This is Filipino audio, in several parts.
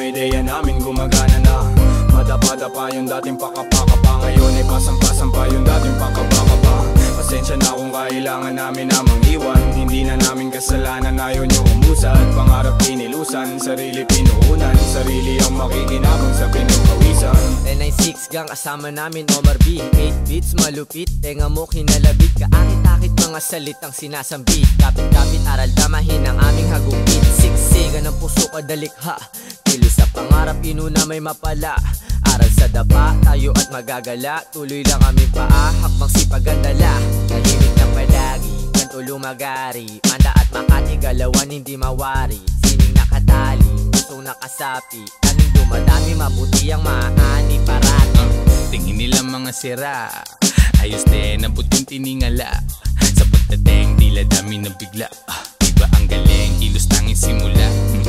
ideya namin gumagana na. Madapa-dapa yung dating pakapakapa, ngayon ay pasampa-sampa yung dating pakapakapa. Pasensya na kung kailangan namin namang iwan, hindi na namin kasalanan, ayaw nyo umusad. Pangarap pinilusan, sarili pinuunan, sarili ang makikinabang sa pinukawisan. N96 gang kasama namin Omar B, 8 beats malupit, tenga mo kinalabit. Kaakit-akit mga salitang sinasambit, kapit-kapit aral damahin ang aming hagupit. Siksigan ng puso kadalikha, kilos sa pangarap inuna may mapala. Aral sa dapa, tayo at magagala, tuloy lang aming paa, hakbang sipagandala. Tahimik na palagi, kanto lumagari, Manda at Makati, galawan hindi mawari. Sining nakatali, pusong nakasapi, anong dumadami, mabuti ang maani parati. Tingin nila mga sira, ayos din ang puting tiningala. Sa pagdating, tila dami na bigla, iba ang galing, kilos tanging simula.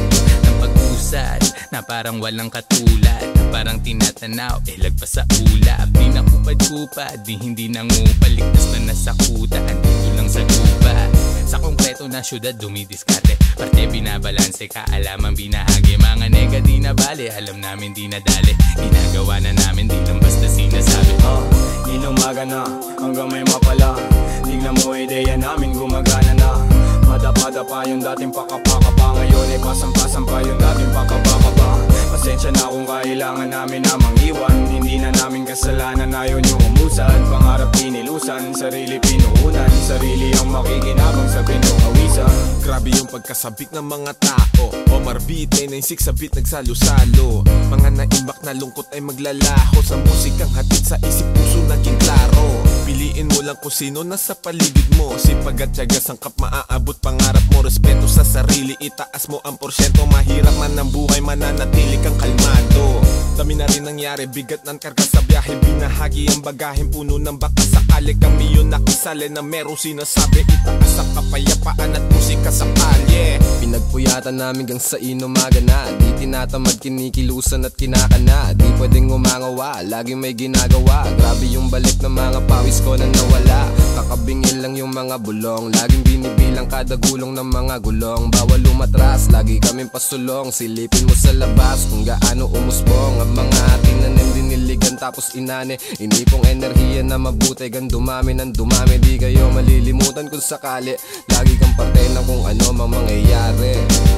Ng pag-usad, na parang walang katulad, na parang tinatanaw, lagpas sa ulap. Di na kupad-kupad, di hindi nangupal, ligtas na nasakutan, dito lang sa lupa. Sa konkreto na syudad dumidiskarte, parte binabalanse, kaalaman binahagi. Mga nega di na bale, alam namin di nadali, ginagawa na namin, di lang basta sinasabi. Inumaga na, hanggang may mapala, tingnan mo ideya namin gumagana na. Madapa-dapa yung dating pakapakapa, ngayon ay pasampa-sampa yung dating pakapakapa. Pasensya na kung kailangan namin namang iwan, hindi na namin kasalanan, ayaw nyo umusad. Pangarap pinilusan, sarili pinuunan, sarili ang makikinabang sa pinukawisan. Grabe yung pagkasabik ng mga tao, Omar B, N96 sa beat nagsalo-salo. Mga naimbak na lungkot ay maglalaho, sa musikang hatid sa isip puso naging klaro. Piliin mo lang kung sino nasa paligid mo, sipag at tiyaga sangkap maaabot pangarap mo. Respeto sa sarili, itaas mo ang porsyento, mahirap man ang buhay, mananatili kang kalmado. Dami na rin nangyari, bigat ng karga sa biyahe, binahagi ang bagahin, puno ng baka sakali. Kami yun nakisali na merong sinasabi, itaas ang kapayapaan at musika sa kalye. Pinagpuyatan namin gang sa inumaga na, di tinatamad, kinikilusan at kinakana. Di pwedeng umangawa, laging may ginagawa. Grabe yung balik ng mga pawis ko na nawala, kakabingin lang yung mga bulong, laging binibilang kada gulong ng mga gulong. Bawal umatras, lagi kaming pasulong, silipin mo sa labas kung gaano umusbong ang mga tinanim, diniligan tapos inane. Inipong enerhiya na mabuti, gan dumami ng dumami, di kayo malilimutan kung sakali, lagi kang parte ng kung ano mang mangyayari.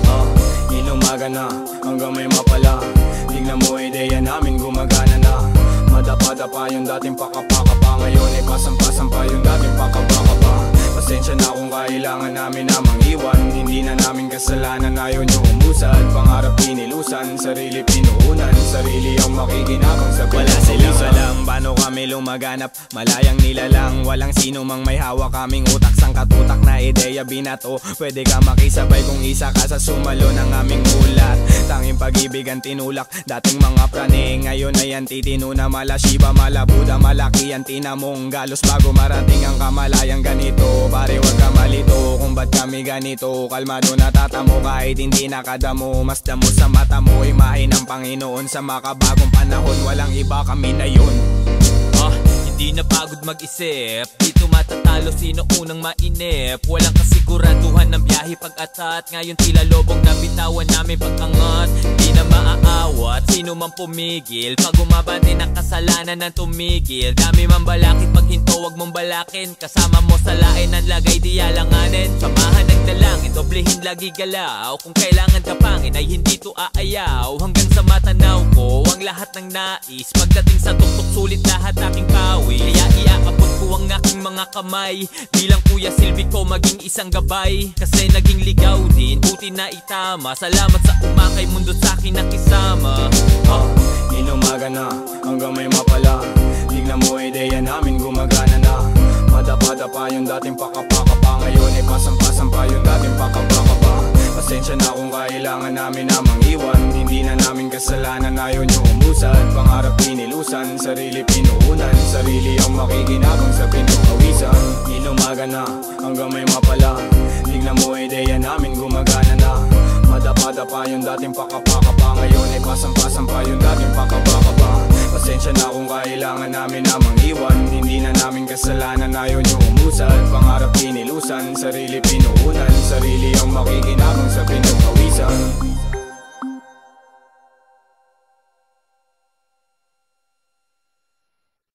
Inumaga na, hanggang may mapala, tingnan mo ideya namin gumagana na. Madapa-dapa yung dating pakapakapa, ngayon ay pasampa-sampa yung dating pakapakapa. Pasensya na kung kailangan namin namang iwan, hindi na namin kasalanan, ayaw nyo umusad. Pangarap pinilusan, sarili pinuunan, sarili ang makikinabang sa pinukawisan. Wala silang alam paano kami lumaganap, malayang nilalang, walang sino mang may hawak kaming utak. Sang katutak na ideya binato, pwede ka makisabay kung isa ka sa sumalo ng aming ulat. Tanging pag-ibig ang tinulak, dating mga prane, ngayon ay antitino na mala Shiba, mala Buddha, malaki ang tinamong galos bago marating ang kamalayang ganito. Pare wag ka malito kung ba't kami ganito, kalmado natatamo kahit hindi nakadamo. Mas damo sa mata mo, imahe ng Panginoon sa makabagong panahon, walang iba kami na yun. Hindi na pagod mag-isip, dito matatalo sino unang mainip. Walang kasiguraduhan ng biyahe pag-atat, ngayon tila lobong nabitawan namin pag-angat. Di na maaawat, sino man pumigil, pag umabante ng kasalanan ng tumigil. Dami man balakid, pag hinto wag mong balakin, kasama mo sa lain ang lagay di alanganin. Samahan ng dalangin, doblehin lagi galaw, kung kailangan kapangin ay hindi to aayaw. Hanggang sa matanaw ko ang lahat ng nais, pagdating sa tuktok sulit lahat aking pawi. Kaya iaabot ko ang aking mga kamay, bilang kuya silbi ko maging isang gabay. Kasi naging ligaw din, buti na itama, salamat sa umakay mundo sa akin nakisama. Inumaga na, hanggang may mapala, tingnan mo ideya namin gumagana na. Madapa-dapa yung dating pakapakapa, ngayon ay pasampa-sampa yung dating pakapakapa. Pasensya na kung kailangan namin namang iwan, hindi na namin kasalanan, ayaw nyo umusad. Pangarap pinilusan, sarili pinuunan, sarili ang makikinabang sa pinukawisan. Inumaga na, hanggang may mapala, tingnan mo ideya namin gumagana na. Madapa-dapa yung dating pakapakapa, ngayon ay pasampa-sampa yung dating pakapakapa. Pasensya na kung kailangan namin namang iwan, hindi na namin kasalanan, ayaw nyo umusad. Pangarap pinilusan, sarili pinuunan, sarili ang makikinabang sa pinukawisan.